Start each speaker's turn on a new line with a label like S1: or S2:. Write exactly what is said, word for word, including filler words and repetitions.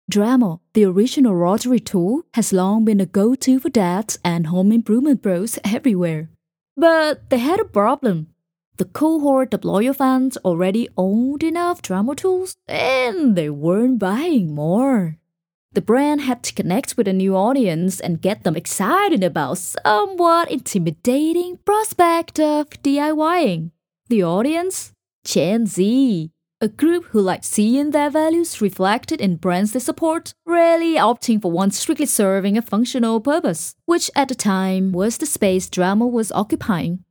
S1: Dremel, the original rotary tool, has long been a go-to for dads and home improvement pros everywhere. But they had a problem. The cohort of loyal fans already owned enough Dremel tools, and they weren't buying more. The brand had to connect with a new audience and get them excited about somewhat intimidating prospect of DIYing. The audience? Gen Z. A group who like seeing their values reflected in brands they support, rarely opting for one strictly serving a functional purpose, which at the time was the space Dremel was occupying.